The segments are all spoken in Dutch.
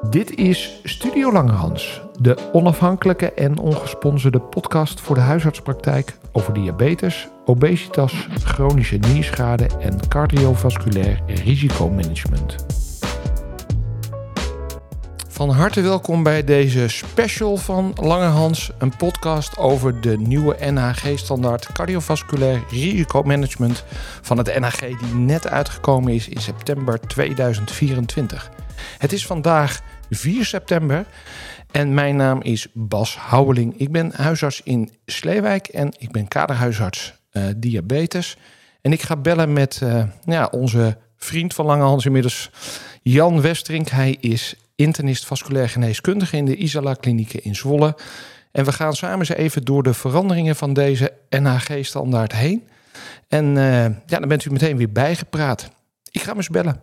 Dit is Studio Langerhans, de onafhankelijke en ongesponsorde podcast voor de huisartspraktijk over diabetes, obesitas, chronische nierschade en cardiovasculair risicomanagement. Van harte welkom bij deze special van Langerhans, een podcast over de nieuwe NHG-standaard cardiovasculair risicomanagement van het NHG die net uitgekomen is in september 2024. Het is vandaag 4 september en mijn naam is Bas Houweling. Ik ben huisarts in Sleewijk en ik ben kaderhuisarts diabetes. En ik ga bellen met onze vriend van Langerhans inmiddels, Jan Westerink. Hij is internist vasculair geneeskundige in de Isala-klinieken in Zwolle. En we gaan samen eens even door de veranderingen van deze NHG-standaard heen. En dan bent u meteen weer bijgepraat. Ik ga hem eens bellen.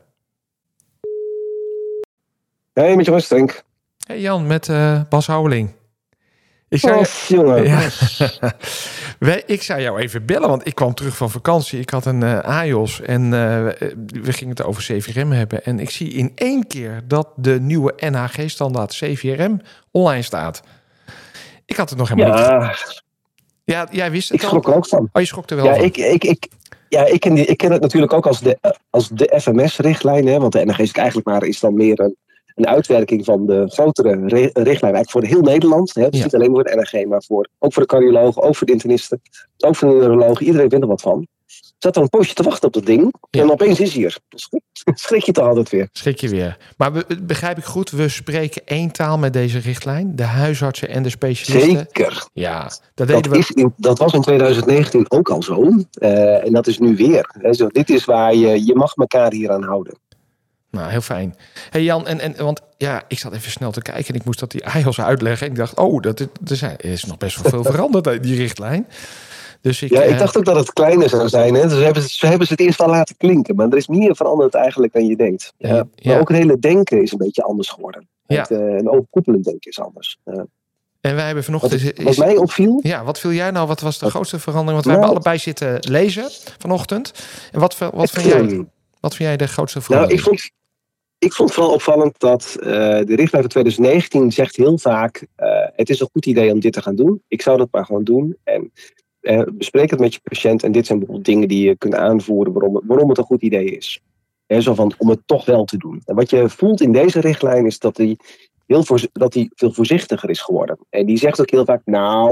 Hey, met Jan Westerink. Hey Jan, met Bas Houweling. Jongen. Ja. Ik zou jou even bellen, want ik kwam terug van vakantie. Ik had een AIOS en we gingen het over CVRM hebben. En ik zie in één keer dat de nieuwe NHG-standaard CVRM online staat. Ik had het nog helemaal niet. Ja, jij wist het al? Ik schrok er ook van. Oh, je schrok er wel van? Ik ken het natuurlijk ook als de FMS-richtlijn. Hè, want de NHG is dan meer een uitwerking van de grotere richtlijn eigenlijk voor heel Nederland. Hè. Dus niet alleen voor de NHG, maar ook voor de cardiologen, ook voor de internisten, ook voor de neurologen. Iedereen vindt er wat van. Zat er een poosje te wachten op dat ding. Ja. En opeens is hij hier. Schrik je toch altijd weer. Schrik je weer. Maar begrijp ik goed, we spreken één taal met deze richtlijn. De huisartsen en de specialisten. Zeker. Ja, dat was in 2019 ook al zo. En dat is nu weer. Hè. Dit is waar je mag elkaar hier aan houden. Nou, heel fijn. Hey Jan, want ik zat even snel te kijken en ik moest dat die AIOS uitleggen. En ik dacht, er is nog best wel veel veranderd, die richtlijn. Dus ik dacht ook dat het kleiner zou zijn. Hè? Dus ze hebben ze het eerst wel laten klinken. Maar er is meer veranderd eigenlijk dan je denkt. Maar ook het hele denken is een beetje anders geworden. Ja. Een overkoepelend denken is anders. En wij hebben vanochtend... Wat mij opviel... Ja, wat viel jij nou? Wat was de grootste verandering? Want wij hebben allebei zitten lezen vanochtend. En wat vind jij? Wat vind jij de grootste verandering? Nou, ik vond vooral opvallend dat de richtlijn van 2019 zegt heel vaak... het is een goed idee om dit te gaan doen. Ik zou dat maar gewoon doen. En bespreek het met je patiënt. En dit zijn bijvoorbeeld dingen die je kunt aanvoeren waarom het een goed idee is. Zo van, om het toch wel te doen. En wat je voelt in deze richtlijn is dat hij veel voorzichtiger is geworden. En die zegt ook heel vaak,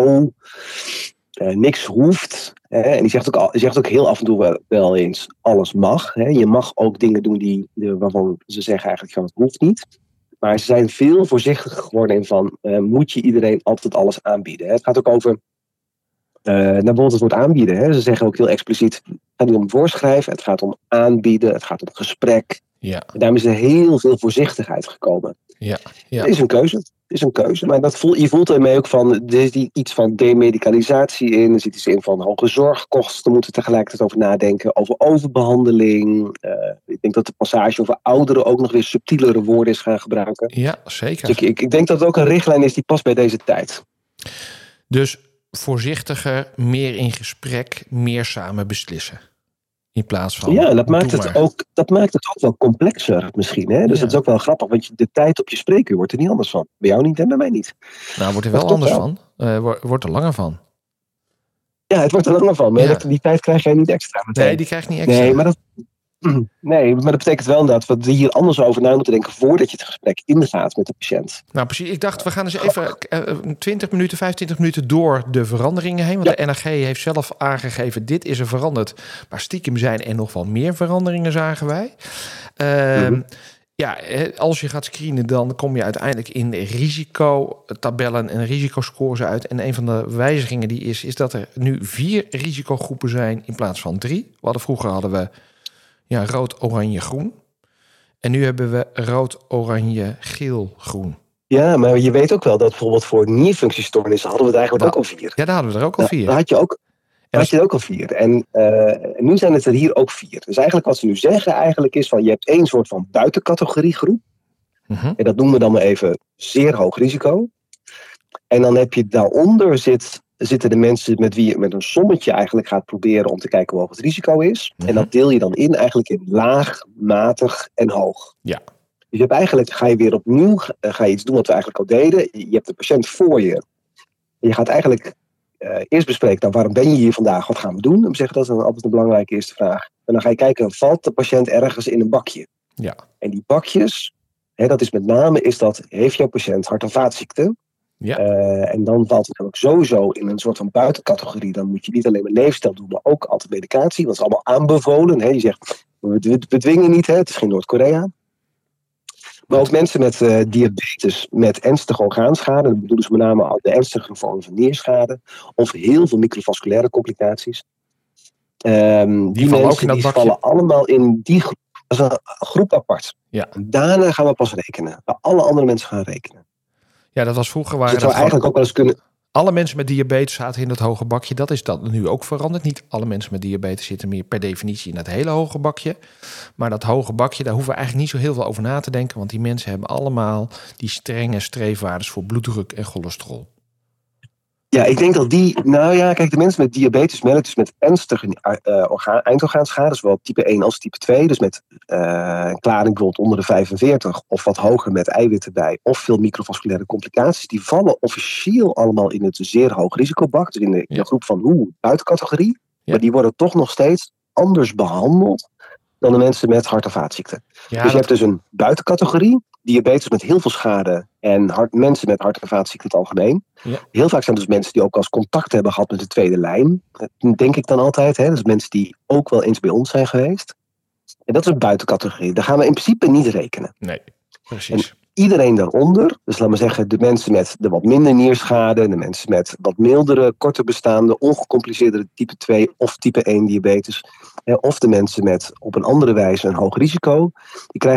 niks hoeft. En die zegt ook heel af en toe wel eens, alles mag. Je mag ook dingen doen waarvan ze zeggen eigenlijk van het hoeft niet. Maar ze zijn veel voorzichtiger geworden in van, moet je iedereen altijd alles aanbieden. Het gaat ook over, bijvoorbeeld het woord aanbieden. Ze zeggen ook heel expliciet, het gaat niet om voorschrijven, het gaat om aanbieden, het gaat om gesprek. Ja. En daarom is er heel veel voorzichtigheid gekomen. Ja. Het is een keuze. Maar je voelt ermee ook van, er is iets van demedicalisatie in. Er zit iets in van hoge zorgkosten. Moeten we tegelijkertijd over nadenken. Over overbehandeling. Ik denk dat de passage over ouderen ook nog weer subtielere woorden is gaan gebruiken. Ja, zeker. Dus ik denk dat het ook een richtlijn is die past bij deze tijd. Dus voorzichtiger, meer in gesprek, meer samen beslissen. In plaats van... Ja, dat maakt het ook wel complexer misschien. Hè? Dus dat is ook wel grappig. Want de tijd op je spreekuur wordt er niet anders van. Bij jou niet en bij mij niet. Nou, wordt er wel anders van. Wordt er langer van. Ja, het wordt er langer van. Maar die tijd krijg jij niet extra. Nee, die krijg je niet extra. Nee, maar dat betekent wel inderdaad dat we hier anders over na moeten denken voordat je het gesprek ingaat met de patiënt. Nou precies, ik dacht we gaan eens even 25 minuten door de veranderingen heen. Want de NHG heeft zelf aangegeven dit is er veranderd. Maar stiekem zijn er nog wel meer veranderingen, zagen wij. Als je gaat screenen dan kom je uiteindelijk in de risicotabellen en risicoscores uit. En een van de wijzigingen die is dat er nu 4 risicogroepen zijn in plaats van 3. Vroeger hadden we rood, oranje, groen. En nu hebben we rood, oranje, geel, groen. Ja, maar je weet ook wel dat bijvoorbeeld voor nierfunctiestoornissen hadden we het eigenlijk ook al 4. Ja, daar hadden we er ook al 4. Daar had je ook al 4. En nu zijn het er hier ook 4. Dus eigenlijk wat ze nu zeggen is van je hebt 1 soort van buitencategorie groep. En dat noemen we dan maar even zeer hoog risico. En dan heb je daaronder zitten de mensen met wie je met een sommetje eigenlijk gaat proberen om te kijken hoe hoog het risico is. En dat deel je dan in eigenlijk in laag, matig en hoog. Ja. Dus je hebt eigenlijk, ga je weer opnieuw ga je iets doen wat we eigenlijk al deden. Je hebt de patiënt voor je. En je gaat eigenlijk eerst bespreken, nou, waarom ben je hier vandaag? Wat gaan we doen? Dat is dan altijd een belangrijke eerste vraag. En dan ga je kijken, valt de patiënt ergens in een bakje? Ja. En die bakjes, dat is met name, heeft jouw patiënt hart- en vaatziekten? Ja. En dan valt het ook sowieso in een soort van buitencategorie. Dan moet je niet alleen maar leefstijl doen, maar ook altijd medicatie. Want het is allemaal aanbevolen. Hè? Je zegt, we dwingen niet, hè? Het is geen Noord-Korea. Maar ook mensen met diabetes, met ernstige orgaanschade. Dat bedoelen ze met name de ernstige vorm van nierschade. Of heel veel microvasculaire complicaties. Die vallen ook mensen in dat bakje. vallen allemaal in die groep. Dat is een groep apart. Ja. Daarna gaan we pas rekenen. Waar alle andere mensen gaan rekenen. Ja, dat was vroeger waar. Dus het zou eigenlijk ook wel eens kunnen. Alle mensen met diabetes zaten in dat hoge bakje. Dat is dat nu ook veranderd. Niet alle mensen met diabetes zitten meer per definitie in dat hele hoge bakje. Maar dat hoge bakje, daar hoeven we eigenlijk niet zo heel veel over na te denken. Want die mensen hebben allemaal die strenge streefwaardes voor bloeddruk en cholesterol. Ja, ik denk dat kijk, de mensen met diabetes mellitus met ernstige eindorgaanschade, zowel type 1 als type 2, dus met een klaring bijvoorbeeld onder de 45 of wat hoger met eiwitten bij, of veel microvasculaire complicaties, die vallen officieel allemaal in het zeer hoog risicobak, dus in de groep van buitencategorie, maar die worden toch nog steeds anders behandeld dan de mensen met hart- en vaatziekten. Ja, dus je hebt dus een buitencategorie, diabetes met heel veel schade en mensen met hart- en vaatziekten in het algemeen. Ja. Heel vaak zijn dus mensen die ook als contact hebben gehad met de tweede lijn. Dat denk ik dan altijd. Hè? Dus mensen die ook wel eens bij ons zijn geweest. En dat is een buitencategorie. Daar gaan we in principe niet rekenen. Nee, precies. En iedereen daaronder, dus laten we zeggen de mensen met de wat minder nierschade, de mensen met wat mildere, korter bestaande, ongecompliceerde type 2 of type 1 diabetes, of de mensen met op een andere wijze een hoog risico, die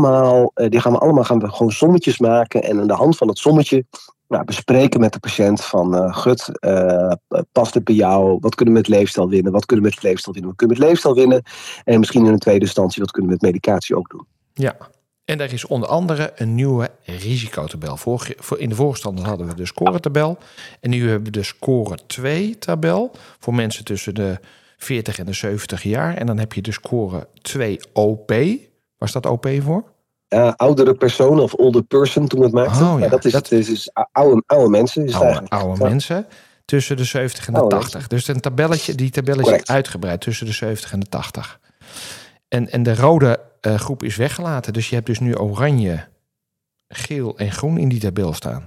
gaan we gewoon sommetjes maken en aan de hand van het sommetje bespreken met de patiënt van past het bij jou? Wat kunnen we met leefstijl winnen? Wat kunnen we met leefstijl winnen? Wat kunnen we met leefstijl winnen? En misschien in een tweede instantie, wat kunnen we met medicatie ook doen? Ja, en er is onder andere een nieuwe risicotabel. In de vorige stand hadden we de scoretabel. En nu hebben we de score 2 tabel voor mensen tussen de 40 en de 70 jaar. En dan heb je de score 2 OP. Waar staat OP voor? Oudere persoon of older person toen we het maakten. Oh, ja. Dat is oude mensen. Is oude mensen tussen de 70 en de 80. Dus die tabel is uitgebreid tussen de 70 en de 80. En de rode groep is weggelaten. Dus je hebt dus nu oranje, geel en groen in die tabel staan.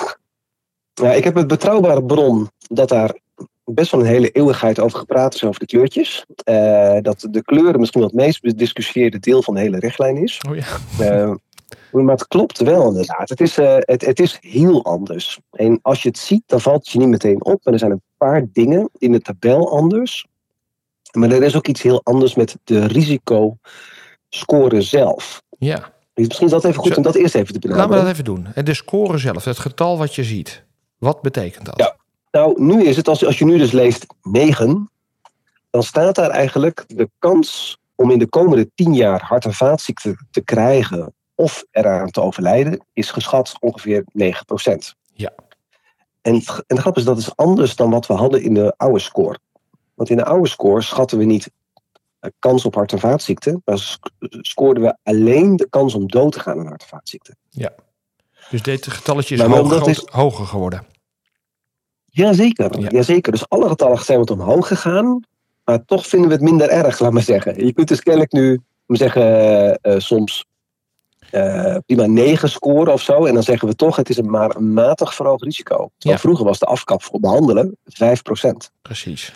Ja, ik heb een betrouwbare bron dat daar best wel een hele eeuwigheid over gepraat is over de kleurtjes. Dat de kleuren misschien wel het meest bediscussieerde deel van de hele richtlijn is. Oh ja. Maar het klopt wel inderdaad. Het is heel anders. En als je het ziet, dan valt het je niet meteen op. Maar er zijn een paar dingen in de tabel anders. Maar er is ook iets heel anders met de risicoscore zelf. Ja. Dus misschien is dat even goed om dat eerst even te benaderen. Laten we dat even doen. En de score zelf, het getal wat je ziet. Wat betekent dat? Ja. Nou, nu is het, als je nu dus leest 9, dan staat daar eigenlijk de kans om in de komende 10 jaar hart- en vaatziekten te krijgen of eraan te overlijden, is geschat ongeveer 9%. Ja. En de grap is, dat is anders dan wat we hadden in de oude score. Want in de oude score schatten we niet kans op hart- en vaatziekten, maar scoorden we alleen de kans om dood te gaan aan hart- en vaatziekten. Ja. Dus dit getalletje is hoger geworden. Jazeker, jazeker. Dus alle getallen zijn wat omhoog gegaan, maar toch vinden we het minder erg, laat maar zeggen. Je kunt dus kennelijk nu soms prima 9 scoren of zo, en dan zeggen we toch, het is maar een matig verhoogd risico. Vroeger was de afkap voor behandelen 5%. Precies.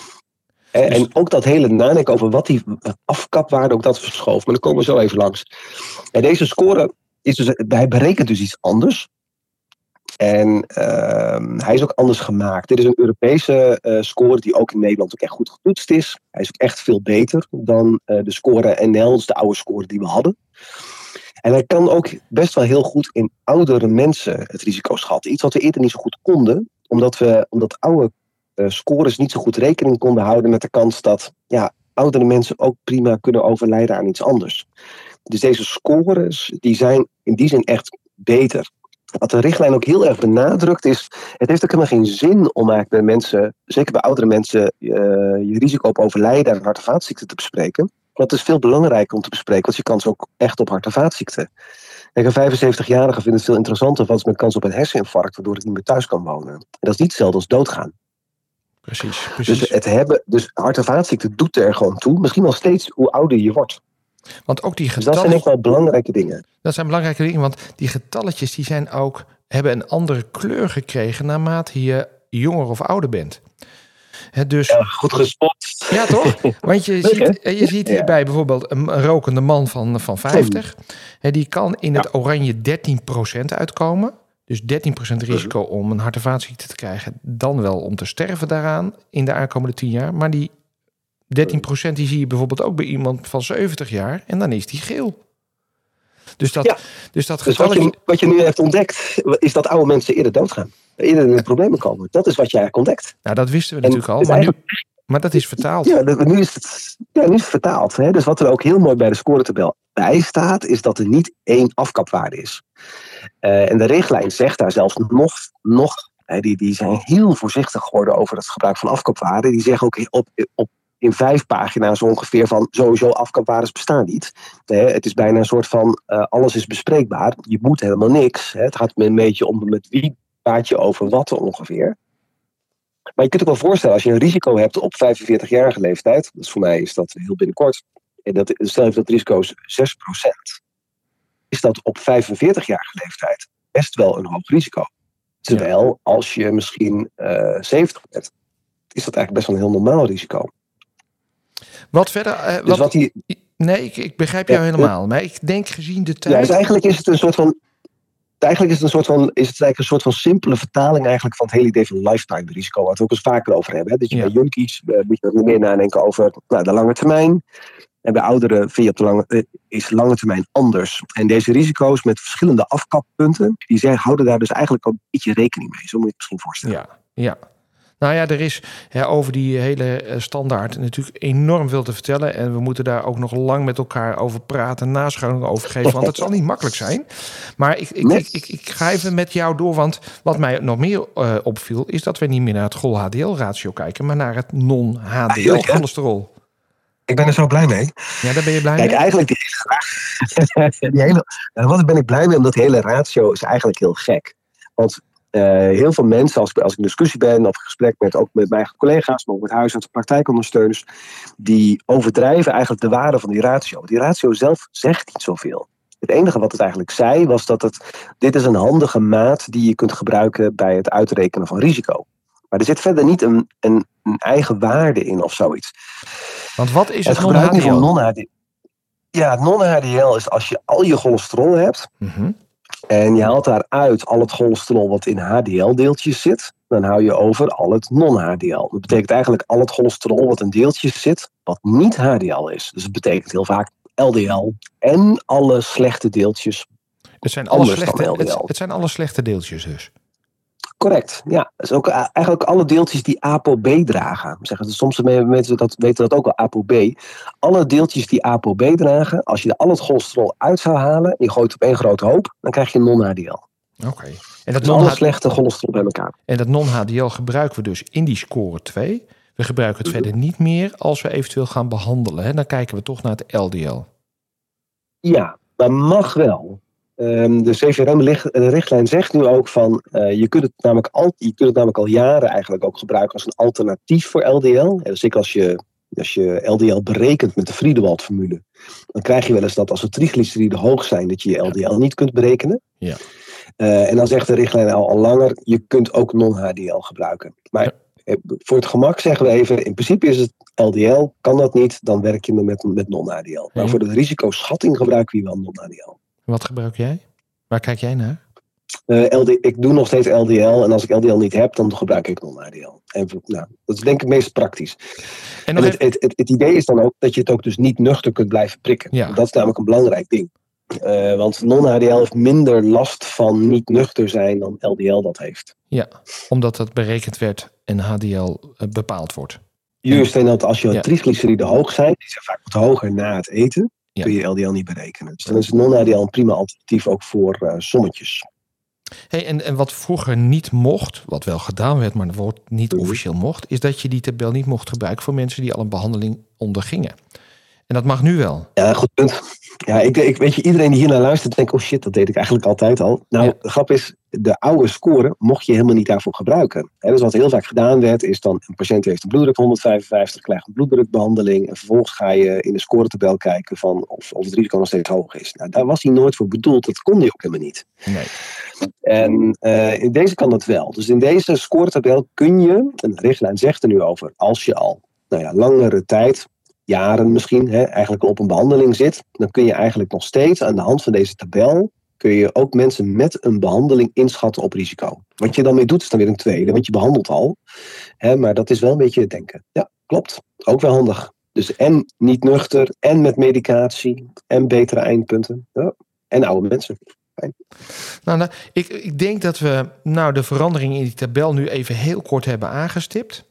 En ook dat hele nadenken over wat die afkapwaarde, ook dat verschoof. Maar daar komen we zo even langs. En deze score hij berekent dus iets anders. En hij is ook anders gemaakt. Dit is een Europese score die ook in Nederland ook echt goed getoetst is. Hij is ook echt veel beter dan de score NL, dus de oude score die we hadden. En hij kan ook best wel heel goed in oudere mensen het risico schatten. Iets wat we eerder niet zo goed konden, omdat oude scores niet zo goed rekening konden houden met de kans dat oudere mensen ook prima kunnen overlijden aan iets anders. Dus deze scores die zijn in die zin echt beter. Wat de richtlijn ook heel erg benadrukt is, het heeft ook helemaal geen zin om eigenlijk bij mensen, zeker bij oudere mensen, je risico op overlijden aan hart- en vaatziekten te bespreken. Dat is veel belangrijker om te bespreken, want je kans ook echt op hart- en vaatziekten. Kijk, een 75-jarige vindt het veel interessanter wat is met kans op een herseninfarct, waardoor ik niet meer thuis kan wonen. En dat is niet hetzelfde als doodgaan. Precies. Dus hart- en vaatziekten doet er gewoon toe. Misschien wel steeds hoe ouder je wordt. Want ook die Dus dat zijn ook wel belangrijke dingen. Dat zijn belangrijke dingen, want die getalletjes die hebben een andere kleur gekregen naarmate je jonger of ouder bent. Dus, ja, goed gespot. Ja, toch? Want je ziet hierbij bijvoorbeeld een rokende man van 50. Die kan in het oranje 13% uitkomen. Dus 13% risico om een hart- en vaatziekte te krijgen. Dan wel om te sterven daaraan in de aankomende 10 jaar. Maar die 13% die zie je bijvoorbeeld ook bij iemand van 70 jaar. En dan is die geel. Dus wat je nu hebt ontdekt, is dat oude mensen eerder doodgaan. Eerder in de problemen komen. Dat is wat je eigenlijk ontdekt. Nou, dat wisten we natuurlijk al. Maar dat is vertaald. Ja, nu is het vertaald. Hè? Dus wat er ook heel mooi bij de scoretabel bij staat, is dat er niet één afkapwaarde is. En de richtlijn zegt daar zelfs nog die zijn heel voorzichtig geworden over het gebruik van afkapwaarden. Die zeggen ook in 5 pagina's ongeveer van sowieso afkapwaardes bestaan niet. Het is bijna een soort van alles is bespreekbaar. Je moet helemaal niks. Het gaat een beetje om met wie praat je over wat ongeveer. Maar je kunt je wel voorstellen, als je een risico hebt op 45-jarige leeftijd, dus voor mij is dat heel binnenkort, en stel je dat risico is 6%, is dat op 45-jarige leeftijd best wel een hoog risico. Terwijl als je misschien 70 bent, is dat eigenlijk best wel een heel normaal risico. Wat verder? Nee, ik begrijp jou helemaal. Maar ik denk gezien de tijd. Ja, dus eigenlijk is het een soort van. Eigenlijk is het een soort van simpele vertaling eigenlijk van het hele idee van lifetime risico, waar we het ook eens vaker over hebben. Hè? Dat je bij junkies moet je meer nadenken over de lange termijn. En bij ouderen vind je is lange termijn anders. En deze risico's met verschillende afkappunten, houden daar dus eigenlijk ook een beetje rekening mee. Zo moet je het misschien voorstellen. Ja. Nou ja, er is over die hele standaard natuurlijk enorm veel te vertellen. En we moeten daar ook nog lang met elkaar over praten, naschouwingen over geven. Want het zal niet makkelijk zijn. Maar ik ga even met jou door. Want wat mij nog meer opviel, is dat we niet meer naar het GOL-HDL-ratio kijken, maar naar het non-HDL-cholesterol. Ik ben er zo blij mee. Ja, daar ben je blij mee? Kijk, eigenlijk wat ben ik blij mee, omdat die hele ratio is eigenlijk heel gek. Want heel veel mensen, als ik in discussie ben of in gesprek ook met mijn eigen collega's, maar ook met huisartsen, praktijkondersteuners, die overdrijven eigenlijk de waarde van die ratio. Die ratio zelf zegt niet zoveel. Het enige wat het eigenlijk zei, was dat dit is een handige maat die je kunt gebruiken bij het uitrekenen van risico. Maar er zit verder niet een eigen waarde in of zoiets. Want wat is het non-HDL? Ja, het non-HDL is als je al je cholesterol hebt. Mm-hmm. En je haalt daaruit al het cholesterol wat in HDL-deeltjes zit. Dan hou je over al het non-HDL. Dat betekent eigenlijk al het cholesterol wat in deeltjes zit, wat niet HDL is. Dus het betekent heel vaak LDL en alle slechte deeltjes. Het zijn alle slechte deeltjes dus. Correct, ja. Dat is ook eigenlijk alle deeltjes die ApoB dragen. Soms mensen weten dat ook wel, ApoB. Alle deeltjes die ApoB dragen, als je al het cholesterol uit zou halen en je gooit op één grote hoop, dan krijg je non-HDL. Oké. En dat alle slechte cholesterol bij elkaar. En dat non-HDL gebruiken we dus in die score 2. We gebruiken het verder niet meer als we eventueel gaan behandelen. Hè? Dan kijken we toch naar het LDL. Ja, dat mag wel. De CVRM-richtlijn zegt nu ook van je kunt het namelijk al jaren eigenlijk ook gebruiken als een alternatief voor LDL. Dus zeker als je LDL berekent met de Friedewald-formule, dan krijg je wel eens dat als de triglyceriden hoog zijn, dat je je LDL niet kunt berekenen. Ja. En dan zegt de richtlijn al langer, je kunt ook non-HDL gebruiken. Maar voor het gemak zeggen we even, in principe is het LDL, kan dat niet, dan werk je met non-HDL. Maar voor de risicoschatting gebruiken we wel non-HDL. Wat gebruik jij? Waar kijk jij naar? Ik doe nog steeds LDL. En als ik LDL niet heb, dan gebruik ik non-HDL. En dat is denk ik het meest praktisch. En het idee is dan ook dat je het ook dus niet nuchter kunt blijven prikken. Ja. Dat is namelijk een belangrijk ding. Want non-HDL heeft minder last van niet nuchter zijn dan LDL dat heeft. Ja, omdat dat berekend werd en HDL bepaald wordt. Juist, en dat als je triglyceriden hoog zijn, die zijn vaak wat hoger na het eten, kun je LDL niet berekenen. Dus dan is non-HDL een prima alternatief ook voor sommetjes. Hey, en wat vroeger niet mocht, wat wel gedaan werd, maar wordt niet officieel mocht, is dat je die tabel niet mocht gebruiken voor mensen die al een behandeling ondergingen. En dat mag nu wel. Ja, goed punt. Ja, ik weet je, iedereen die hier naar luistert denkt, oh shit, dat deed ik eigenlijk altijd al. Nou, De grap is, de oude score mocht je helemaal niet daarvoor gebruiken. Dus wat heel vaak gedaan werd, is dan een patiënt heeft een bloeddruk van 155, krijgt een bloeddrukbehandeling en vervolgens ga je in de scoretabel kijken van of het risico nog steeds hoog is. Nou, daar was hij nooit voor bedoeld, dat kon hij ook helemaal niet. Nee. En in deze kan dat wel. Dus in deze scoretabel kun je, en de richtlijn zegt er nu over, als je al langere tijd, jaren misschien, eigenlijk al op een behandeling zit, dan kun je eigenlijk nog steeds aan de hand van deze tabel, kun je ook mensen met een behandeling inschatten op risico. Wat je dan mee doet is dan weer een tweede, want je behandelt al. Maar dat is wel een beetje het denken. Ja, klopt. Ook wel handig. Dus en niet nuchter, en met medicatie, en betere eindpunten. Ja. En oude mensen. Fijn. Nou, ik denk dat we de verandering in die tabel nu even heel kort hebben aangestipt.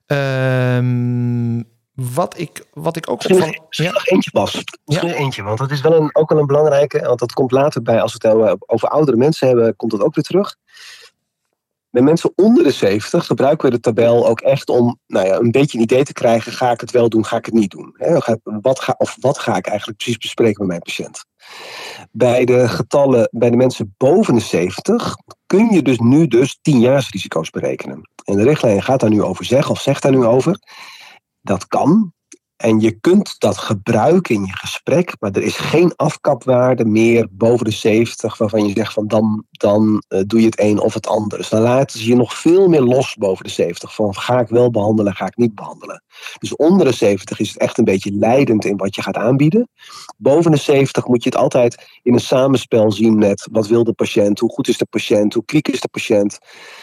Wat ik ook Misschien nog eentje, Bas. Eentje, want dat is wel ook wel een belangrijke. Want dat komt later bij, als we het over oudere mensen hebben, komt dat ook weer terug. Bij mensen onder de 70 gebruiken we de tabel ook echt om een beetje een idee te krijgen. Ga ik het wel doen, ga ik het niet doen? Wat ga ik eigenlijk precies bespreken met mijn patiënt? Bij de getallen, bij de mensen boven de 70 kun je dus nu 10-jaarsrisico's berekenen. En de richtlijn gaat daar nu over zeggen, of zegt daar nu over. Dat kan. En je kunt dat gebruiken in je gesprek, maar er is geen afkapwaarde meer boven de 70 waarvan je zegt van dan doe je het een of het ander. Dus dan laten ze je nog veel meer los boven de 70 van ga ik wel behandelen, ga ik niet behandelen. Dus onder de 70 is het echt een beetje leidend in wat je gaat aanbieden. Boven de 70 moet je het altijd in een samenspel zien met wat wil de patiënt, hoe goed is de patiënt, hoe kwiek is de patiënt,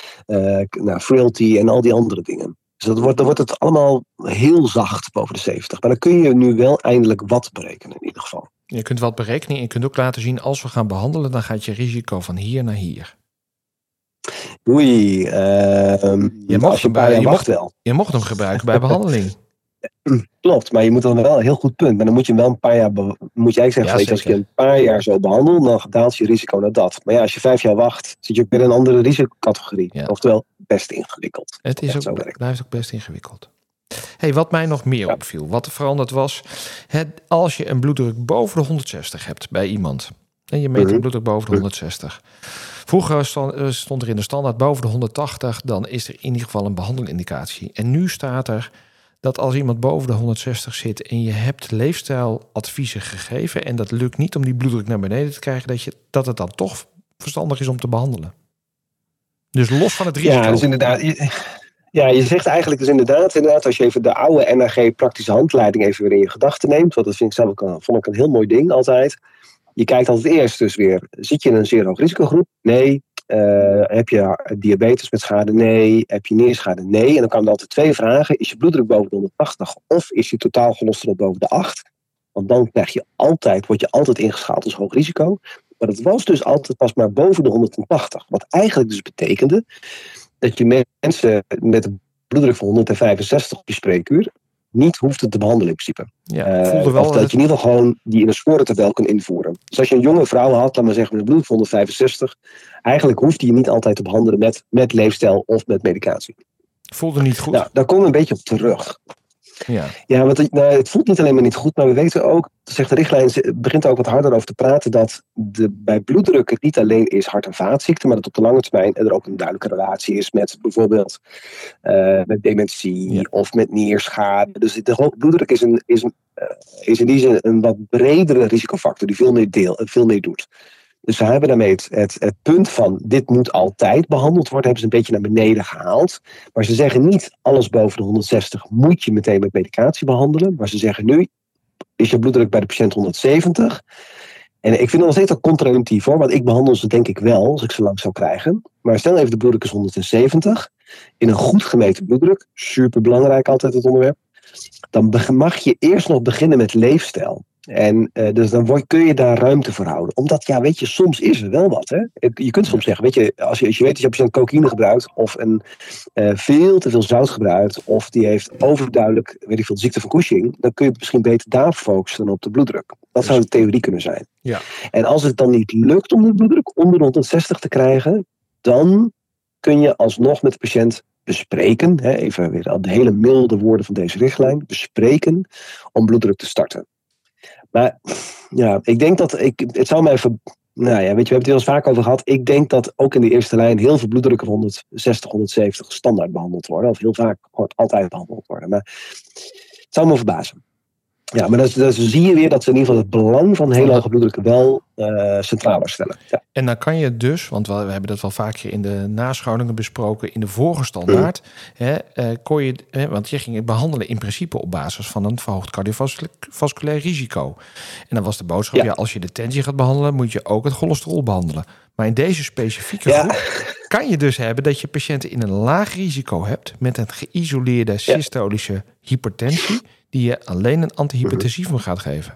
frailty en al die andere dingen. Dus dan wordt het allemaal heel zacht boven de 70. Maar dan kun je nu wel eindelijk wat berekenen in ieder geval. Je kunt wat berekenen en je kunt ook laten zien, als we gaan behandelen, dan gaat je risico van hier naar hier. Oei, je mocht hem gebruiken bij behandeling. Klopt, maar je moet dan wel een heel goed punt. Maar dan moet je hem wel een paar jaar, moet jij zeggen, als je een paar jaar zo behandelt, dan daalt je risico naar dat. Maar ja, als je 5 jaar wacht, zit je ook weer in een andere risicocategorie. Ja. Oftewel, best ingewikkeld. Het is ook, blijft ook best ingewikkeld. Wat mij nog meer opviel, wat er veranderd was, als je een bloeddruk boven de 160 hebt bij iemand, en je meet een bloeddruk boven de 160. Vroeger stond er in de standaard boven de 180, dan is er in ieder geval een behandelindicatie. En nu staat er dat als iemand boven de 160 zit en je hebt leefstijladviezen gegeven en dat lukt niet om die bloeddruk naar beneden te krijgen, dat het dan toch verstandig is om te behandelen. Dus los van het risico. Ja, dus inderdaad. Ja, je zegt eigenlijk dus inderdaad, als je even de oude NAG praktische handleiding even weer in je gedachten neemt, want dat vond ik een heel mooi ding altijd. Je kijkt altijd eerst dus weer, zit je in een zeer hoog risicogroep? Nee. Heb je diabetes met schade? Nee. Heb je nierschade? Nee. En dan kwamen er altijd 2 vragen. Is je bloeddruk boven de 180 of is je totaal cholesterol boven de 8? Want dan word je altijd ingeschaald als hoog risico. Maar dat was dus altijd pas maar boven de 180. Wat eigenlijk dus betekende dat je mensen met een bloeddruk van 165 op je spreekuur niet hoeft te behandelen in principe. Ja, of dat je in ieder geval gewoon die in een scoretabel kan invoeren. Dus als je een jonge vrouw had, laat maar zeggen met een bloeddruk van 165, eigenlijk hoeft die je niet altijd te behandelen met leefstijl of met medicatie. Voelde niet goed. Nou, daar komen we een beetje op terug. Ja, want het voelt niet alleen maar niet goed, maar we weten ook, zegt de richtlijn, begint er ook wat harder over te praten, dat bij bloeddruk het niet alleen is hart- en vaatziekten, maar dat op de lange termijn er ook een duidelijke relatie is met bijvoorbeeld met dementie of met nierschade. Dus de hoge bloeddruk is in die zin een wat bredere risicofactor die veel meer doet. Dus ze hebben daarmee het punt van dit moet altijd behandeld worden, hebben ze een beetje naar beneden gehaald. Maar ze zeggen niet alles boven de 160 moet je meteen met medicatie behandelen. Maar ze zeggen nu is je bloeddruk bij de patiënt 170. En ik vind het nog steeds ook contra-intuïtief hoor, want ik behandel ze denk ik wel als ik ze lang zou krijgen. Maar stel even de bloeddruk is 170. In een goed gemeten bloeddruk, super belangrijk altijd het onderwerp. Dan mag je eerst nog beginnen met leefstijl. En dus dan kun je daar ruimte voor houden. Omdat, ja, weet je, soms is er wel wat. Hè? Je kunt soms zeggen, weet je, als je weet dat je patiënt cocaïne gebruikt of veel te veel zout gebruikt of die heeft overduidelijk, weet ik veel, de ziekte van Cushing, dan kun je misschien beter daar focussen dan op de bloeddruk. Dat zou de theorie kunnen zijn. Ja. En als het dan niet lukt om de bloeddruk onder de 160 te krijgen, dan kun je alsnog met de patiënt bespreken, even weer de hele milde woorden van deze richtlijn, bespreken om bloeddruk te starten. Maar ja, ik denk dat het zou mij nou ja, weet je, we hebben het er wel eens vaak over gehad. Ik denk dat ook in de eerste lijn heel veel bloeddrukken van 160, 170 standaard behandeld worden. Of heel vaak altijd behandeld worden. Maar het zou me verbazen. Ja, maar dan zie je weer dat ze in ieder geval het belang van hele hoge bloeddrukken wel centraler stellen. Ja. En dan kan je dus, want we hebben dat wel vaker in de naschouwingen besproken, in de vorige standaard, kon je, want je ging het behandelen in principe op basis van een verhoogd cardiovasculair risico. En dan was de boodschap, als je de tensie gaat behandelen, moet je ook het cholesterol behandelen. Maar in deze specifieke groep kan je dus hebben dat je patiënten in een laag risico hebt met een geïsoleerde systolische hypertensie, die je alleen een antihypertensivum gaat geven.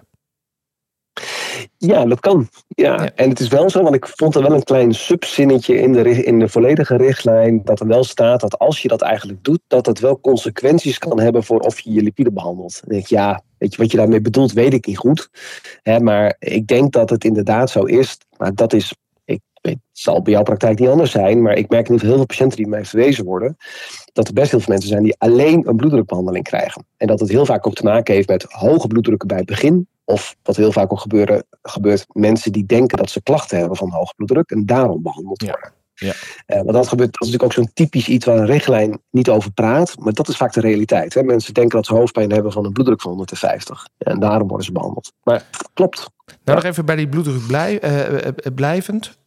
Ja, dat kan. Ja. En het is wel zo, want ik vond er wel een klein subzinnetje in de volledige richtlijn, dat er wel staat dat als je dat eigenlijk doet, dat het wel consequenties kan hebben voor of je lipiden behandelt. Dan denk ik, weet je wat je daarmee bedoelt, weet ik niet goed. Maar ik denk dat het inderdaad zo is, maar dat is, het zal bij jouw praktijk niet anders zijn, maar ik merk nu heel veel patiënten die mij verwezen worden, dat er best heel veel mensen zijn die alleen een bloeddrukbehandeling krijgen. En dat het heel vaak ook te maken heeft met hoge bloeddrukken bij het begin. Of wat heel vaak ook gebeurt, mensen die denken dat ze klachten hebben van hoge bloeddruk en daarom behandeld worden. Ja. Want dat is natuurlijk ook zo'n typisch iets waar een richtlijn niet over praat, maar dat is vaak de realiteit. Hè? Mensen denken dat ze hoofdpijn hebben van een bloeddruk van 150 en daarom worden ze behandeld. Maar klopt. Nou, nog even bij die bloeddruk blijvend.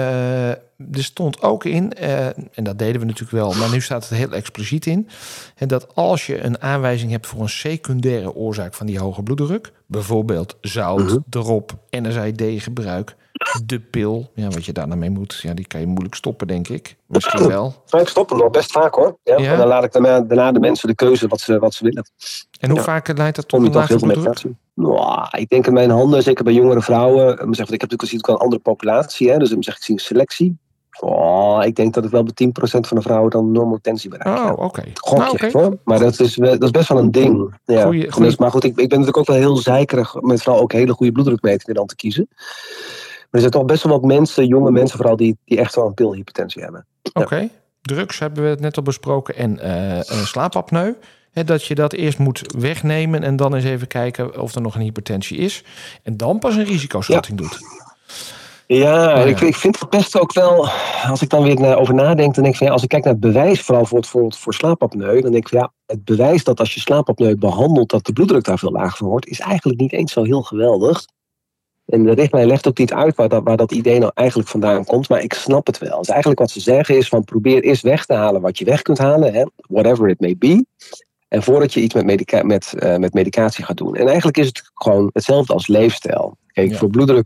Er stond ook in, en dat deden we natuurlijk wel, maar nu staat het heel expliciet in, dat als je een aanwijzing hebt voor een secundaire oorzaak van die hoge bloeddruk, bijvoorbeeld zout, drop, NSAID-gebruik, de pil, wat je daar nou mee moet, die kan je moeilijk stoppen, denk ik. Misschien wel. Ik stop hem nog best vaak, hoor. Ja? En dan laat ik daarna de mensen de keuze wat ze willen. En hoe vaak leidt dat tot een lage bloeddruk? Nou, ik denk in mijn handen, zeker bij jongere vrouwen, ik heb natuurlijk ook een andere populatie, hè, dus dan zeg ik zie een selectie. Ik denk dat het wel bij 10% van de vrouwen dan normotensie bereikt. Oké. Gokje, hoor. Maar dat is best wel een ding. Ja. Goeie. Maar goed, ik ben natuurlijk ook wel heel zeikerig met vooral ook hele goede bloeddrukmetingen dan te kiezen. Maar er zijn toch best wel wat mensen, jonge mensen vooral, die echt wel een pilhypertensie hebben. Oké. Drugs hebben we het net al besproken en slaapapneu. Dat je dat eerst moet wegnemen en dan eens even kijken of er nog een hypertensie is. En dan pas een risicoschatting doet. Ja, ik vind het best ook wel, als ik dan weer over nadenk, dan denk ik van als ik kijk naar het bewijs, vooral voor slaapapneu, dan denk ik van het bewijs dat als je slaapapneu behandelt, dat de bloeddruk daar veel lager van wordt, is eigenlijk niet eens zo heel geweldig. En de richtlijn legt ook niet uit waar dat idee nou eigenlijk vandaan komt, maar ik snap het wel. Dus eigenlijk wat ze zeggen is van probeer eerst weg te halen wat je weg kunt halen, whatever it may be. En voordat je iets met medicatie gaat doen. En eigenlijk is het gewoon hetzelfde als leefstijl. Kijk, voor bloeddruk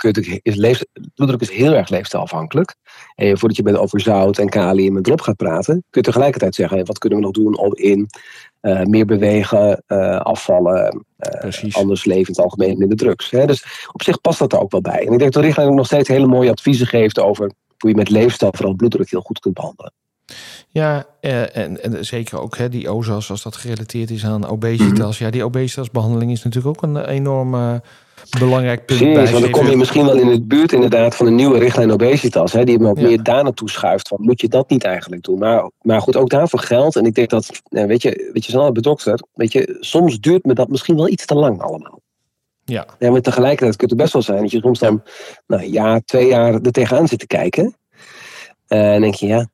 is heel erg leefstijlafhankelijk. En voordat je over zout en kalium en drop gaat praten, kun je tegelijkertijd zeggen, wat kunnen we nog doen in meer bewegen, afvallen, anders leven in het algemeen, minder drugs. Dus op zich past dat er ook wel bij. En ik denk dat de richtlijn ook nog steeds hele mooie adviezen geeft over hoe je met leefstijl vooral bloeddruk heel goed kunt behandelen. Ja, en zeker ook die OZAS, als dat gerelateerd is aan obesitas. Ja, die obesitasbehandeling is natuurlijk ook een enorm belangrijk punt. Precies, want dan kom je misschien wel in de buurt inderdaad van een nieuwe richtlijn obesitas. Die hem ook meer daar naartoe schuift. Van, moet je dat niet eigenlijk doen? Maar goed, ook daarvoor geldt. En ik denk dat, weet je zelf bij dokter, soms duurt me dat misschien wel iets te lang allemaal. Ja. Maar tegelijkertijd kan het best wel zijn dat je soms dan 2 jaar er tegenaan zit te kijken. En denk je,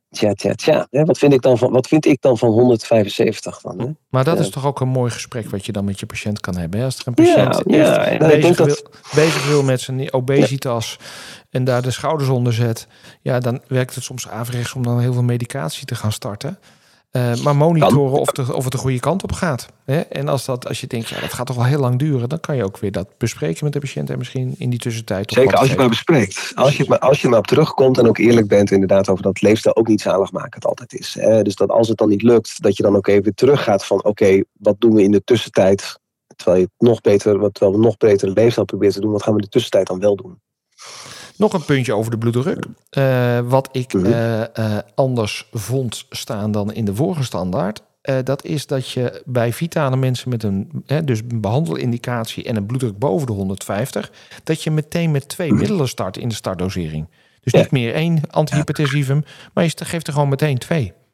wat vind ik dan van 175 dan? Hè? Maar dat is toch ook een mooi gesprek wat je dan met je patiënt kan hebben. Hè? Als er een patiënt bezig wil met zijn obesitas en daar de schouders onder zet, dan werkt het soms averechts om dan heel veel medicatie te gaan starten. Maar monitoren of het de goede kant op gaat. Hè? En als je denkt, dat gaat toch wel heel lang duren, dan kan je ook weer dat bespreken met de patiënt en misschien in die tussentijd. Zeker, als je het maar bespreekt. Als je maar op terugkomt en ook eerlijk bent inderdaad over dat leefstijl ook niet zaligmakend altijd is. Dus dat als het dan niet lukt, dat je dan ook even teruggaat van wat doen we in de tussentijd, terwijl we nog betere leefstijl proberen te doen, wat gaan we in de tussentijd dan wel doen? Nog een puntje over de bloeddruk. Wat ik anders vond staan dan in de vorige standaard. Dat is dat je bij vitale mensen met een behandelindicatie en een bloeddruk boven de 150... dat je meteen met 2 middelen start in de startdosering. Dus niet meer 1 antihypertensivum, maar je geeft er gewoon meteen 2.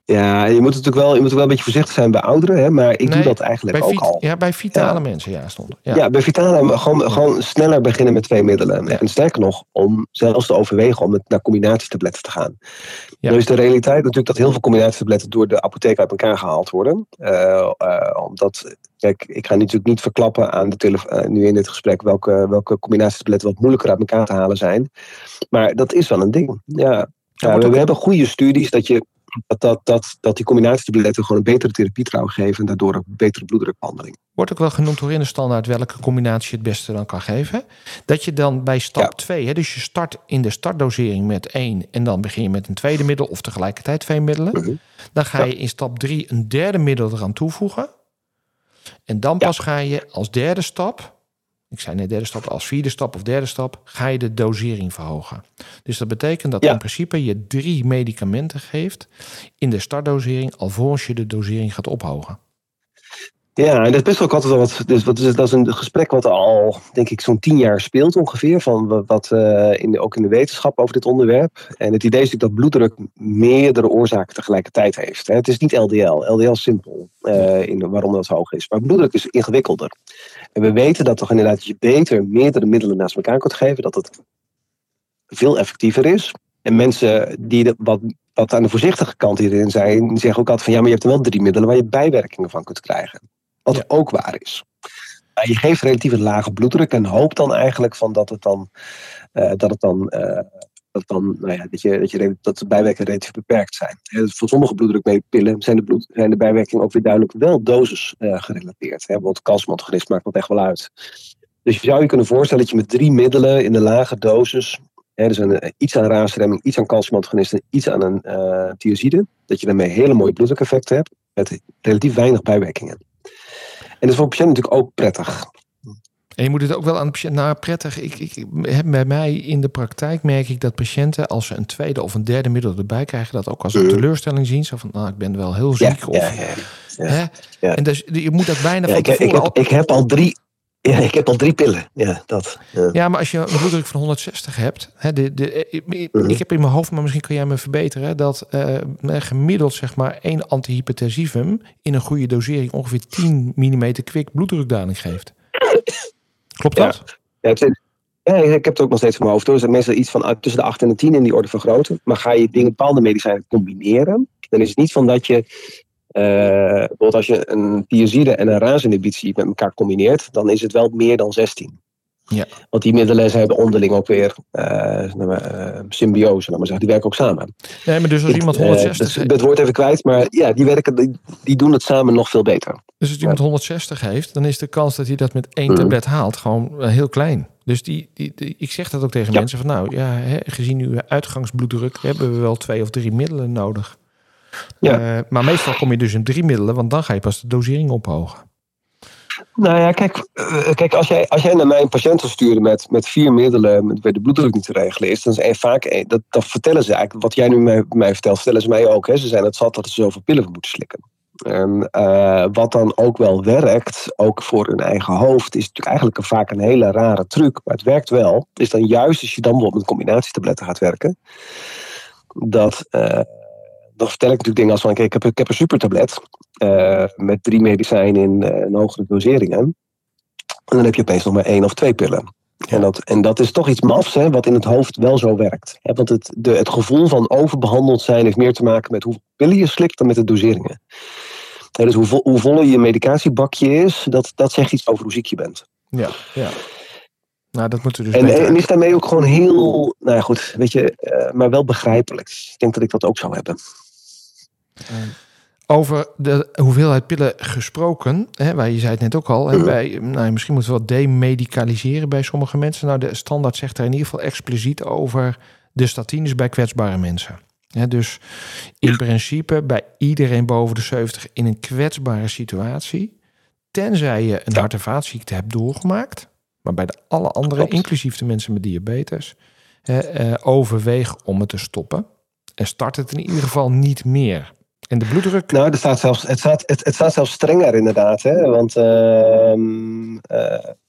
Ja, je moet natuurlijk wel een beetje voorzichtig zijn bij ouderen, hè, maar ik doe dat eigenlijk ook al. Ja, bij vitale mensen, stond er. Ja, bij vitale gewoon sneller beginnen met 2 middelen. Ja. En sterker nog, om zelfs te overwegen om naar combinatietabletten te gaan. Ja. Nu is de realiteit natuurlijk dat heel veel combinatietabletten door de apotheek uit elkaar gehaald worden. Omdat, kijk, ik ga natuurlijk niet verklappen aan nu in dit gesprek welke combinatietabletten wat moeilijker uit elkaar te halen zijn. Maar dat is wel een ding. Ja. We hebben goede studies dat die combinatietabletten gewoon een betere therapietrouw geven en daardoor een betere bloeddrukbehandeling. Wordt ook wel genoemd door in de standaard welke combinatie je het beste dan kan geven. Dat je dan bij stap 2, dus je start in de startdosering met 1 en dan begin je met een tweede middel of tegelijkertijd 2 middelen. Mm-hmm. Dan ga je in stap 3 een derde middel eraan toevoegen. En dan pas ga je als derde stap, ik zei net derde stap, als vierde stap of derde stap, ga je de dosering verhogen. Dus dat betekent dat in principe je 3 medicamenten geeft in de startdosering alvorens je de dosering gaat ophogen. Ja, en dat is best wel altijd wel wat. Dus dat is een gesprek wat al, denk ik, zo'n 10 jaar speelt ongeveer. Van wat ook in de wetenschap over dit onderwerp. En het idee is natuurlijk dat bloeddruk meerdere oorzaken tegelijkertijd heeft. Het is niet LDL. LDL is simpel waarom dat zo hoog is. Maar bloeddruk is ingewikkelder. En we weten dat toch inderdaad je beter meerdere middelen naast elkaar kunt geven. Dat het veel effectiever is. En mensen die wat aan de voorzichtige kant hierin zijn, die zeggen ook altijd van ja, maar je hebt er wel 3 middelen waar je bijwerkingen van kunt krijgen. Wat ook waar is. Je geeft relatief een lage bloeddruk en hoopt dan eigenlijk van dat de bijwerkingen relatief beperkt zijn. Voor sommige bloeddrukpillen zijn de bijwerkingen ook weer duidelijk wel dosis gerelateerd. Bijvoorbeeld calciumantagonist maakt dat echt wel uit. Dus je zou je kunnen voorstellen dat je met 3 middelen in een lage dosis, dus iets aan raasremming, iets aan calciumantagonist en iets aan een thiazide, dat je daarmee hele mooie bloeddrukeffecten hebt met relatief weinig bijwerkingen. En dat is voor de patiënt natuurlijk ook prettig. En je moet het ook wel aan de patiënt prettig. Ik heb bij mij in de praktijk merk ik dat patiënten als ze een tweede of een derde middel erbij krijgen, dat ook als een teleurstelling zien. Zo van, ik ben wel heel ziek. Ja. En dus je moet dat bijna van tevoren. Ik heb al 3. Ja, ik heb al 3 pillen. Ja, dat. Ja, maar als je een bloeddruk van 160 hebt, ik heb in mijn hoofd, maar misschien kan jij me verbeteren, dat gemiddeld zeg maar 1 antihypertensivum in een goede dosering ongeveer 10 mm kwik bloeddrukdaling geeft. Klopt dat? Ja, ik heb het ook nog steeds in mijn hoofd. Dus meestal iets van tussen de 8 en de 10 in die orde vergroten. Maar ga je bepaalde medicijnen combineren, dan is het niet van dat je bijvoorbeeld als je een thiazide en een RAS-inhibitie met elkaar combineert, dan is het wel meer dan 16. Ja. Want die middelen zijn onderling ook weer symbiose, laat maar zeggen. Die werken ook samen. Nee, maar dus als iemand 160... het woord even kwijt, maar ja, die doen het samen nog veel beter. Dus als iemand 160 heeft, dan is de kans dat hij dat met 1 tablet haalt gewoon heel klein. Dus ik zeg dat ook tegen mensen van gezien uw uitgangsbloeddruk hebben we wel 2 of 3 middelen nodig. Ja. Maar meestal kom je dus in 3 middelen, want dan ga je pas de dosering ophogen. Nou ja, kijk als jij naar mij een patiënt zou sturen met 4 middelen waar de bloeddruk niet te regelen is, dan is vaak dat vertellen ze eigenlijk, wat jij nu mij vertelt, vertellen ze mij ook. Hè? Ze zijn het zat dat ze zoveel pillen moeten slikken. En wat dan ook wel werkt, ook voor hun eigen hoofd, is natuurlijk eigenlijk vaak een hele rare truc, maar het werkt wel. Is dan juist als je dan bijvoorbeeld met combinatietabletten gaat werken, dan vertel ik natuurlijk dingen als van, ik heb een supertablet met 3 medicijnen in hogere doseringen. En dan heb je opeens nog maar 1 of 2 pillen. Ja. En dat is toch iets mafs, wat in het hoofd wel zo werkt. Want het gevoel van overbehandeld zijn heeft meer te maken met hoeveel pillen je slikt dan met de doseringen. Dus hoe voller je medicatiebakje is, dat zegt iets over hoe ziek je bent. Ja. Nou, dat moeten we dus en is daarmee ook gewoon heel, nou goed, weet je, maar wel begrijpelijk. Ik denk dat ik dat ook zou hebben. Over de hoeveelheid pillen gesproken, waar je zei het net ook al, misschien moeten we wat demedicaliseren bij sommige mensen. Nou, de standaard zegt er in ieder geval expliciet over de statines bij kwetsbare mensen. Dus in principe bij iedereen boven de 70 in een kwetsbare situatie, tenzij je een hart- en vaatziekte hebt doorgemaakt, maar bij alle anderen, inclusief de mensen met diabetes, overweeg om het te stoppen. En start het in ieder geval niet meer. En de bloeddruk? Nou, het staat zelfs strenger inderdaad. Hè? Want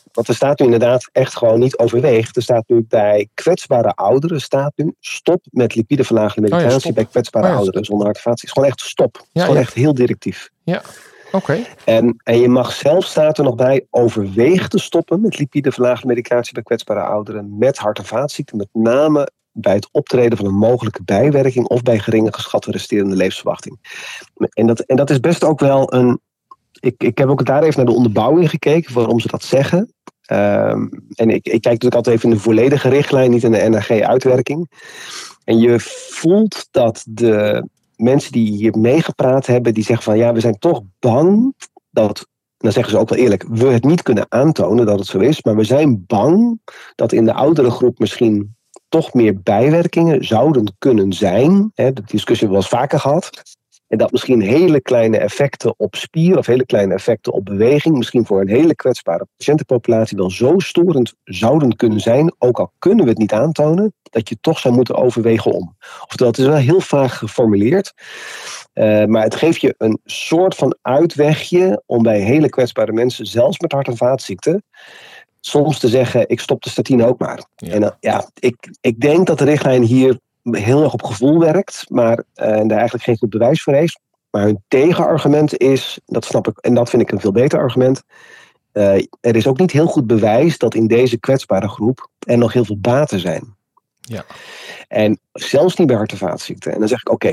Want er staat nu inderdaad echt gewoon niet overweegt. Er staat nu bij kwetsbare ouderen, stop met lipideverlagende medicatie bij kwetsbare ouderen zonder hart- en vaatziekten. Het is gewoon echt stop. Het is gewoon echt heel directief. Ja, oké. En je mag zelf, staat er nog bij, overweeg te stoppen met lipideverlagende medicatie bij kwetsbare ouderen met hart- en vaatziekten, met name bij het optreden van een mogelijke bijwerking of bij geringe geschatte resterende levensverwachting. En dat is best ook wel een... Ik heb ook daar even naar de onderbouwing gekeken waarom ze dat zeggen. En ik kijk natuurlijk altijd even in de volledige richtlijn, niet in de NHG-uitwerking. En je voelt dat de mensen die hier meegepraat hebben, die zeggen van ja, we zijn toch bang dat, dan zeggen ze ook wel eerlijk, we het niet kunnen aantonen dat het zo is, maar we zijn bang dat in de oudere groep misschien toch meer bijwerkingen zouden kunnen zijn. De discussie hebben we wel eens vaker gehad. En dat misschien hele kleine effecten op spier of hele kleine effecten op beweging, misschien voor een hele kwetsbare patiëntenpopulatie wel zo storend zouden kunnen zijn, ook al kunnen we het niet aantonen, dat je toch zou moeten overwegen om. Oftewel, het is wel heel vaag geformuleerd, maar het geeft je een soort van uitwegje om bij hele kwetsbare mensen, zelfs met hart- en vaatziekten, soms te zeggen, ik stop de statine ook maar. Ja. En ik denk dat de richtlijn hier heel erg op gevoel werkt, maar en daar eigenlijk geen goed bewijs voor heeft. Maar hun tegenargument is, dat snap ik, en dat vind ik een veel beter argument, er is ook niet heel goed bewijs dat in deze kwetsbare groep er nog heel veel baten zijn. Ja. En zelfs niet bij hart- en vaatziekten. En dan zeg ik, oké,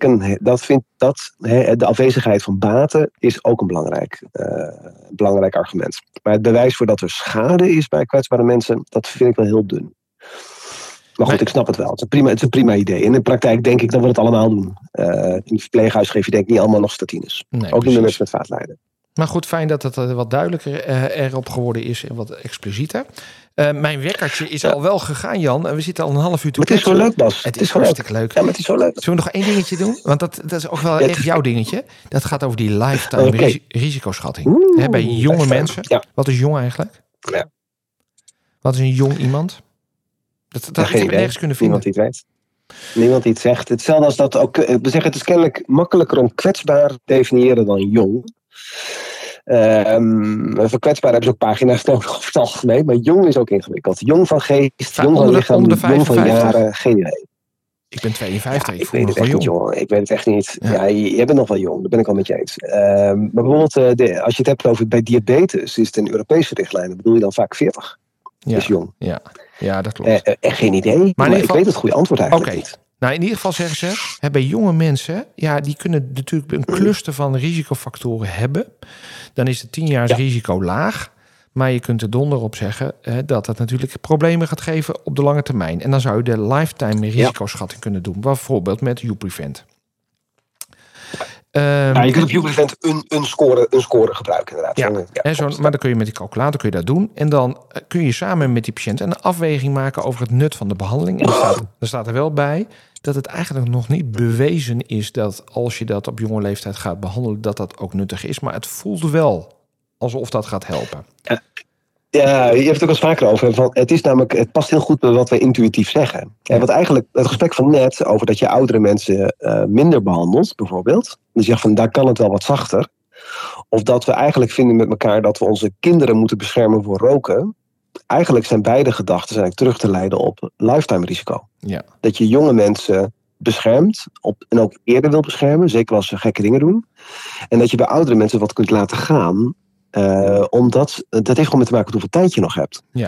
de afwezigheid van baten is ook een belangrijk argument. Maar het bewijs voor dat er schade is bij kwetsbare mensen, dat vind ik wel heel dun. Maar goed, ik snap het wel. Het is een prima idee. In de praktijk denk ik dat we het allemaal doen. In het verpleeghuis geef je denk ik niet allemaal nog statines. Nee, ook niet meer mensen met vaatlijden. Maar goed, fijn dat het wat duidelijker erop geworden is en wat explicieter. Mijn wekkertje is al wel gegaan, Jan. En we zitten al een half uur te kletsen. Het is zo leuk, Bas. Het is hartstikke leuk. Ja, maar het is zo leuk. Zullen we nog één dingetje doen? Want dat is ook wel echt jouw dingetje. Dat gaat over die lifetime risicoschatting. Bij jonge mensen. Ja. Wat is jong eigenlijk? Ja. Wat is een jong iemand? Dat heb ik nergens kunnen vinden. Niemand die het weet. Niemand die het zegt. Hetzelfde als dat ook. We zeggen het is kennelijk makkelijker om kwetsbaar te definiëren dan jong. Voor kwetsbaar hebben ze ook pagina's nodig over het algemeen. Maar jong is ook ingewikkeld. Jong van geest, jong van lichaam, jong van jaren, geen idee. Ik ben 52, ik voel me nog wel jong. Jongen. Ik weet het echt niet. Ja, je bent nog wel jong, daar ben ik al met je eens. Maar bijvoorbeeld, als je het hebt over bij diabetes, is het een Europese richtlijn. Dan bedoel je dan vaak 40. Dat is jong. Ja, dat klopt. Echt geen idee, maar ik weet het goede antwoord eigenlijk niet. Nou, in ieder geval zeggen ze, bij jonge mensen, die kunnen natuurlijk een cluster van risicofactoren hebben. Dan is het 10 jaar risico laag. Maar je kunt er donder op zeggen dat het natuurlijk problemen gaat geven op de lange termijn. En dan zou je de lifetime risicoschatting kunnen doen. Bijvoorbeeld met UPrevent. Je kunt op UPrevent een score gebruiken inderdaad. Maar dan kun je met die calculator kun je dat doen. En dan kun je samen met die patiënt een afweging maken over het nut van de behandeling. En er staat er wel bij dat het eigenlijk nog niet bewezen is dat als je dat op jonge leeftijd gaat behandelen, dat dat ook nuttig is. Maar het voelt wel alsof dat gaat helpen. Ja, je hebt het ook eens vaker over. Het past heel goed bij wat wij intuïtief zeggen. Ja. Want eigenlijk, het gesprek van net over dat je oudere mensen minder behandelt, bijvoorbeeld. Dus je zegt van, daar kan het wel wat zachter. Of dat we eigenlijk vinden met elkaar dat we onze kinderen moeten beschermen voor roken. Eigenlijk zijn beide gedachten terug te leiden op lifetime risico. Ja. Dat je jonge mensen beschermt en ook eerder wil beschermen. Zeker als ze gekke dingen doen. En dat je bij oudere mensen wat kunt laten gaan. Omdat dat heeft gewoon met te maken met hoeveel tijd je nog hebt. Ja.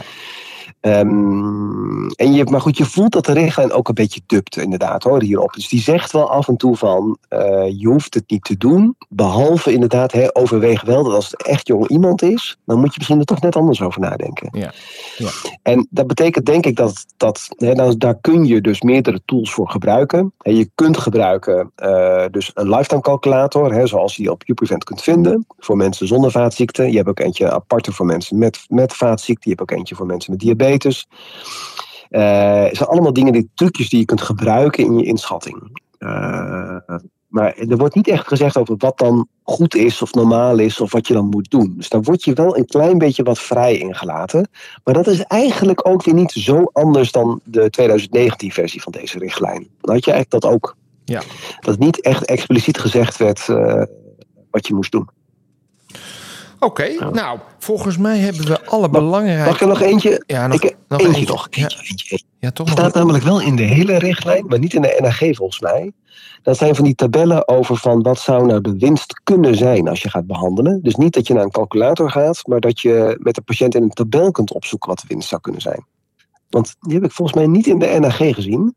Maar goed, je voelt dat de richtlijn ook een beetje dubt inderdaad hoor, hierop. Dus die zegt wel af en toe van, je hoeft het niet te doen. Behalve inderdaad, overweeg wel dat als het echt jong iemand is, dan moet je misschien er toch net anders over nadenken. Ja. Ja. En dat betekent denk ik daar kun je dus meerdere tools voor gebruiken. Je kunt gebruiken dus een lifetime calculator, zoals je op UPrevent kunt vinden, voor mensen zonder vaatziekten. Je hebt ook eentje aparte voor mensen met vaatziekten. Je hebt ook eentje voor mensen met diabetes. Het zijn allemaal trucjes die je kunt gebruiken in je inschatting. Maar er wordt niet echt gezegd over wat dan goed is of normaal is of wat je dan moet doen. Dus daar word je wel een klein beetje wat vrij ingelaten. Maar dat is eigenlijk ook weer niet zo anders dan de 2019 versie van deze richtlijn. Dan had je eigenlijk dat ook. Ja. Dat niet echt expliciet gezegd werd wat je moest doen. Oké, nou, volgens mij hebben we alle belangrijke... Mag ik er nog eentje? Ja, nog eentje. Ja, toch Het nog. staat namelijk wel in de hele richtlijn, maar niet in de NHG volgens mij. Dat zijn van die tabellen over van wat zou nou de winst kunnen zijn als je gaat behandelen. Dus niet dat je naar een calculator gaat, maar dat je met de patiënt in een tabel kunt opzoeken wat de winst zou kunnen zijn. Want die heb ik volgens mij niet in de NHG gezien.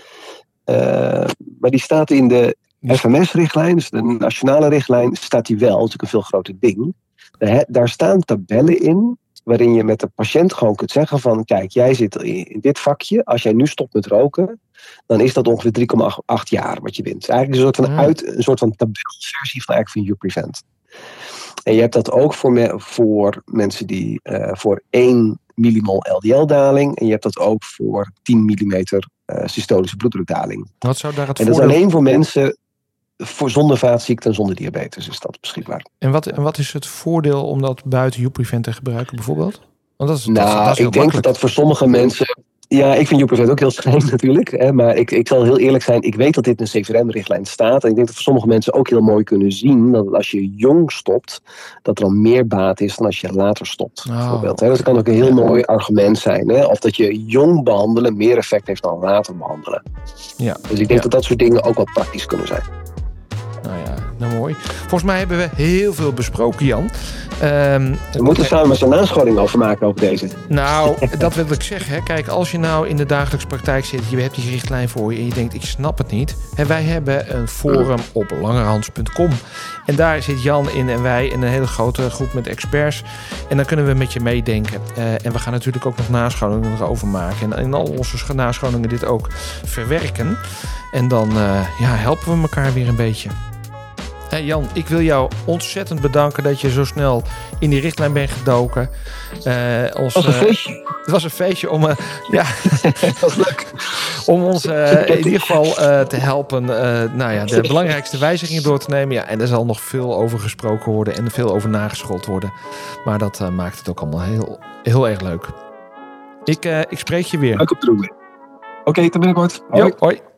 Maar die staat in de FMS-richtlijn, dus de nationale richtlijn, staat die wel. Dat is natuurlijk een veel groter ding. Daar staan tabellen in waarin je met de patiënt gewoon kunt zeggen van... kijk, jij zit in dit vakje. Als jij nu stopt met roken, dan is dat ongeveer 3,8 jaar wat je wint. Eigenlijk een soort van tabelversie van YouPrevent. En je hebt dat ook voor mensen die voor 1 millimol LDL-daling. En je hebt dat ook voor 10 millimeter systolische bloeddrukdaling. Wat zou daar het en dat is alleen voor mensen... zonder vaatziekte en zonder diabetes is dat beschikbaar. En wat is het voordeel om dat buiten YouPrevent te gebruiken bijvoorbeeld? Want dat is ik denk dat voor sommige mensen... Ja, ik vind YouPrevent ook heel fijn natuurlijk. Hè, maar ik zal heel eerlijk zijn. Ik weet dat dit in een CVRM-richtlijn staat. En ik denk dat voor sommige mensen ook heel mooi kunnen zien... dat als je jong stopt, dat er dan meer baat is dan als je later stopt. Bijvoorbeeld. Hè. Dat kan ook een heel mooi argument zijn. Hè, of dat je jong behandelen meer effect heeft dan later behandelen. Ja. Dus ik denk dat soort dingen ook wel praktisch kunnen zijn. Nou ja, nou mooi. Volgens mij hebben we heel veel besproken, Jan. We moeten samen eens een nascholing over maken over deze. Nou, dat wil ik zeggen. Hè. Kijk, als je nou in de dagelijkse praktijk zit... je hebt die richtlijn voor je en je denkt, ik snap het niet. En wij hebben een forum op langerhans.com. En daar zit Jan in en wij in een hele grote groep met experts. En dan kunnen we met je meedenken. En we gaan natuurlijk ook nog nascholingen erover maken. En in al onze nascholingen dit ook verwerken. En dan helpen we elkaar weer een beetje. Hey Jan, ik wil jou ontzettend bedanken dat je zo snel in die richtlijn bent gedoken. Het was een feestje. Het was een feestje om, dat was leuk. Om ons in ieder geval te helpen de belangrijkste wijzigingen door te nemen. Ja, en er zal nog veel over gesproken worden en veel over nageschoold worden. Maar dat maakt het ook allemaal heel, heel erg leuk. Ik spreek je weer. Leuk op de roep. Oké, tot binnenkort. Hoi. Hoi.